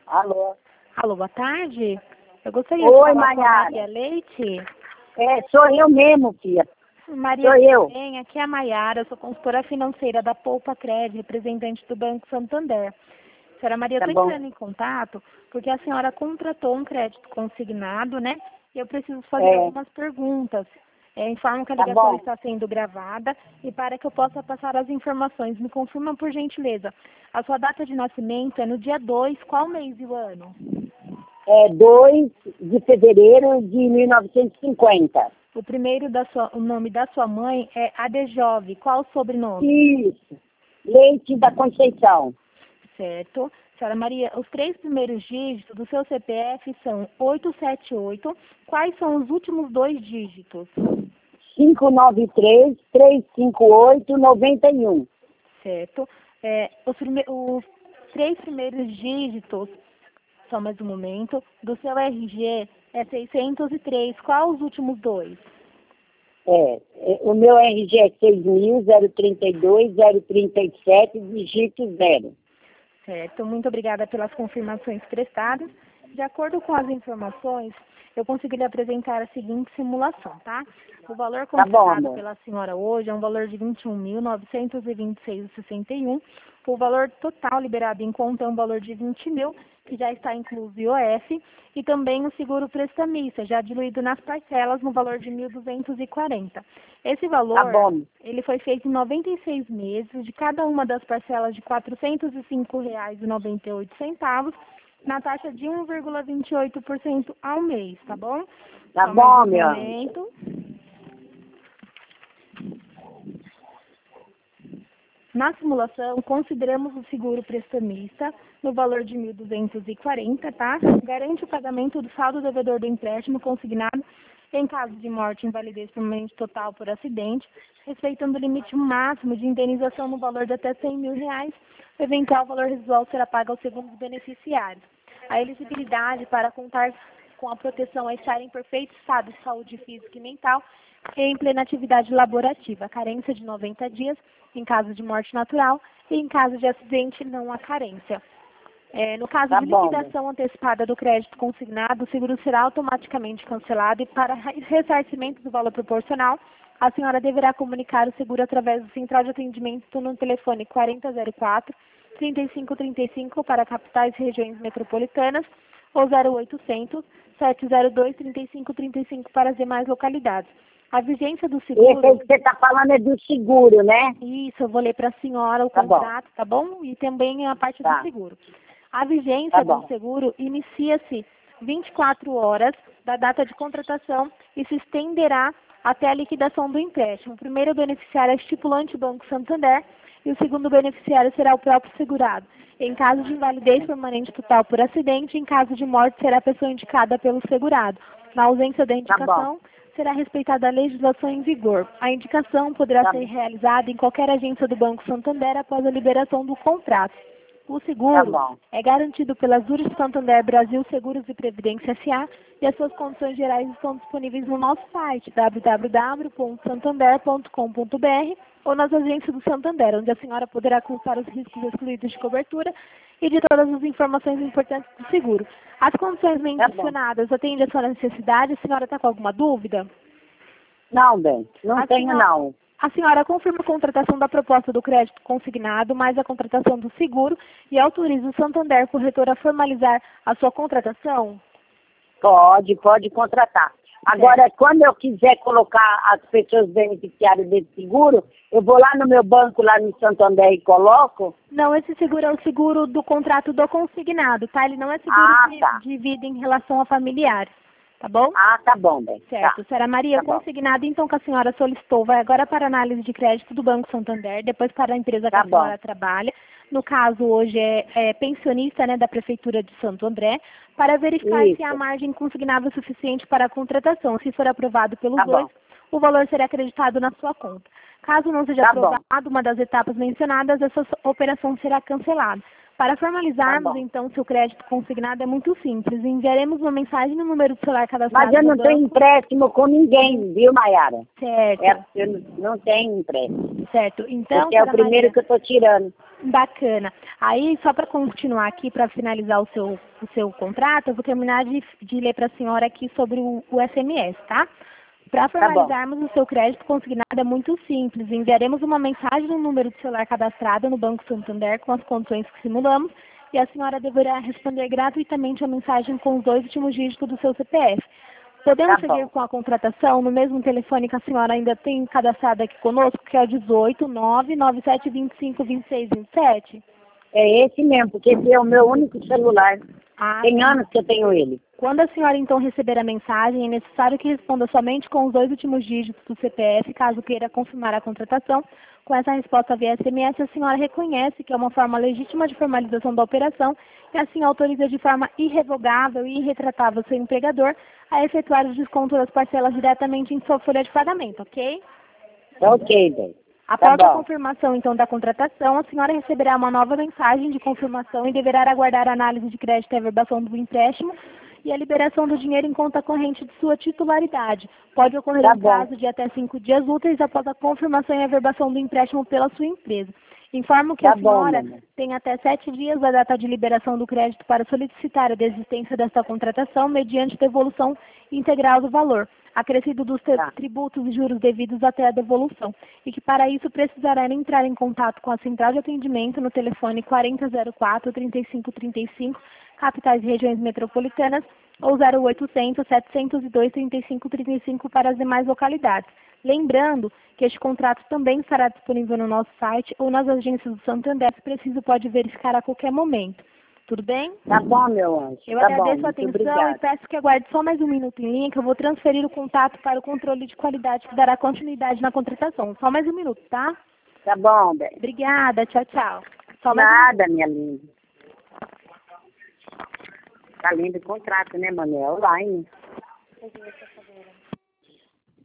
Alô? Alô, boa tarde. Eu gostaria Oi, de falar com a Maiara. Maria Leite. Sou eu mesmo, filha. Maria, Sou eu. bem, aqui é a Maiara, eu sou consultora financeira da Poupa Crédito, representante do Banco Santander. Senhora Maria, Tá eu estou bom. entrando em contato porque a senhora contratou um crédito consignado, né? E eu preciso fazer algumas perguntas. Informam que a Tá ligação bom. está sendo gravada e para que eu possa passar as informações, me confirma por gentileza. A sua data de nascimento é no dia 2, qual mês e o ano? 2 de fevereiro de 1950. O primeiro o nome da sua mãe é Adejove. Qual o sobrenome? Isso. Leite da Conceição. Certo. Senhora Maria, os 3 primeiros dígitos do seu CPF são 878. Quais são os últimos 2 dígitos? 593-358-91. Certo. Os 3 primeiros dígitos, só mais um momento, do seu RG é 603. Qual os últimos 2? O meu RG é 6.032-037, dígito 0. Certo. Muito obrigada pelas confirmações prestadas. De acordo com as informações, eu consegui lhe apresentar a seguinte simulação, tá? O valor Tá bom, contratado amor. pela senhora hoje é um valor de R$ 21.926,61. O valor total liberado em conta é um valor de R$ 20.000, que já está incluso IOF, e também o seguro prestamista, já diluído nas parcelas no valor de R$ 1.240. Esse valor, Tá bom. ele foi feito em 96 meses, de cada uma das parcelas de R$ 405,98, na taxa de 1,28% ao mês, tá bom? Tá Só bom, mais um meu. momento. Na simulação, consideramos o seguro prestamista no valor de R$ 1.240, tá? Garante o pagamento do saldo devedor do empréstimo consignado em caso de morte, invalidez permanente total por acidente, respeitando o limite máximo de indenização no valor de até R$ 100.000. O eventual valor residual será pago aos segundos beneficiários. A elegibilidade para contar com a proteção é estar em perfeito estado de saúde física e mental e em plena atividade laborativa. Carência de 90 dias em caso de morte natural e em caso de acidente não há carência. No caso Tá de bom, liquidação antecipada do crédito consignado, o seguro será automaticamente cancelado e para ressarcimento do valor proporcional, a senhora deverá comunicar o seguro através do Central de Atendimento no telefone 4004-3535 para capitais e regiões metropolitanas ou 0800-702-3535 para as demais localidades. A vigência do seguro... Esse aí que você tá falando é do seguro, né? Isso, eu vou ler para a senhora o Tá bom. contrato, tá bom? E também a parte Tá. do seguro. A vigência Tá bom. do seguro inicia-se 24 horas da data de contratação e se estenderá até a liquidação do empréstimo. O primeiro beneficiário é estipulante Banco Santander e o segundo beneficiário será o próprio segurado. Em caso de invalidez permanente total por acidente, em caso de morte, será a pessoa indicada pelo segurado. Na ausência da indicação, será respeitada a legislação em vigor. A indicação poderá Tá ser bom. realizada em qualquer agência do Banco Santander após a liberação do contrato. O Tá seguro bom. é garantido pela Zurich Santander Brasil Seguros e Previdência S.A. e as suas condições gerais estão disponíveis no nosso site www.santander.com.br ou nas agências do Santander, onde a senhora poderá consultar os riscos excluídos de cobertura e de todas as informações importantes do seguro. As condições mencionadas atendem a sua necessidade? A senhora está com alguma dúvida? Não, bem. Não A tenho, senhora- não. A senhora confirma a contratação da proposta do crédito consignado, mais a contratação do seguro e autoriza o Santander Corretor a formalizar a sua contratação? Pode contratar. Agora, quando eu quiser colocar as pessoas beneficiárias desse seguro, eu vou lá no meu banco, lá no Santander, e coloco? Não, esse seguro é o seguro do contrato do consignado, tá? Ele não é seguro Tá. de vida em relação a familiares, tá bom? Tá bom, bem. Certo. Tá. Senhora Maria, Tá o bom. consignado, então, que a senhora solicitou, vai agora para a análise de crédito do Banco Santander, depois para a empresa que Tá a senhora bom. trabalha. No caso, hoje é pensionista, né, da Prefeitura de Santo André, para verificar se há Isso. margem consignável suficiente para a contratação. Se for aprovado pelos Tá dois, bom. o valor será acreditado na sua conta. Caso não seja Tá bom. aprovado uma das etapas mencionadas, essa operação será cancelada. Para formalizarmos, Tá bom. então, seu crédito consignado é muito simples. Enviaremos uma mensagem no número de celular cadastrado Mas eu no não tenho banco. empréstimo com ninguém, viu, Maiara? Certo. Eu não tenho empréstimo. Certo. Então, Esse é o senhora primeiro Maria, que eu estou tirando. bacana. Aí, só para continuar aqui, para finalizar o seu contrato, eu vou terminar de ler para a senhora aqui sobre o SMS, tá? Para Tá bom. formalizarmos o seu crédito consignado é muito simples. Enviaremos uma mensagem no número de celular cadastrado no Banco Santander com as condições que simulamos e a senhora deverá responder gratuitamente a mensagem com os 2 últimos dígitos do seu CPF. Podemos Tá bom. seguir com a contratação no mesmo telefone que a senhora ainda tem cadastrado aqui conosco, que é o 18 997 25 26 27? É esse mesmo, porque esse é o meu único celular. Ah, Tem anos que eu tenho ele. quando a senhora então receber a mensagem, é necessário que responda somente com os 2 últimos dígitos do CPF, caso queira confirmar a contratação. Com essa resposta via SMS, a senhora reconhece que é uma forma legítima de formalização da operação e assim autoriza de forma irrevogável e irretratável seu empregador a efetuar o desconto das parcelas diretamente em sua folha de pagamento, ok? Tá ok, bem. Após Tá a bom. confirmação, então, da contratação, a senhora receberá uma nova mensagem de confirmação e deverá aguardar a análise de crédito e averbação do empréstimo e a liberação do dinheiro em conta corrente de sua titularidade. Pode ocorrer Tá em bom. prazo de até 5 dias úteis após a confirmação e averbação do empréstimo pela sua empresa. Informo que Tá a bom, senhora mamãe. tem até 7 dias da data de liberação do crédito para solicitar a desistência desta contratação mediante devolução integral do valor, acrescido dos Tá. tributos e juros devidos até a devolução, e que para isso precisará entrar em contato com a central de atendimento no telefone 4004-3535, capitais e regiões metropolitanas, ou 0800 702 3535 para as demais localidades. Lembrando que este contrato também estará disponível no nosso site ou nas agências do Santander, se preciso pode verificar a qualquer momento. Tudo bem? Tá bom, meu anjo. Eu Tá agradeço bom, a muito atenção obrigada. e peço que aguarde só mais um minuto em linha, que eu vou transferir o contato para o controle de qualidade que dará continuidade na contratação. Só mais um minuto, tá? Tá bom, bem. Obrigada, tchau, tchau. Só mais um Nada, minha linda. Tá lindo o contrato, né, Manuel? Online.